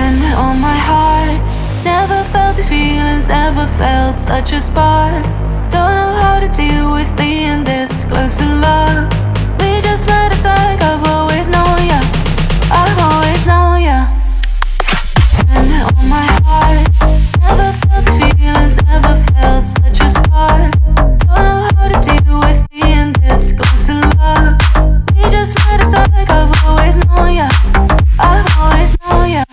Hand on my heart, never felt these feelings, never felt such a spark. Don't know how to deal with being this close to love. We just met, it's like I've always known ya, I've always known ya. Hand on my heart, never felt these feelings, never felt such a spark. Don't know how to deal with being this close to love. We just met, it's like I've always known ya, I've always known ya.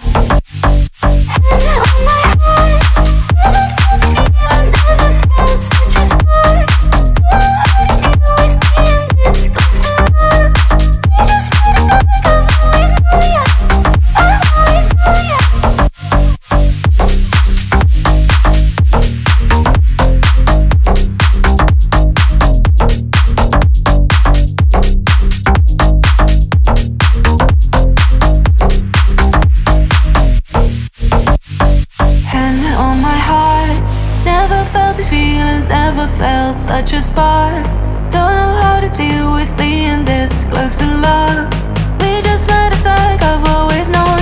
Never felt such a spark. Don't know how to deal with being this close to love. We just met, it's like I've always known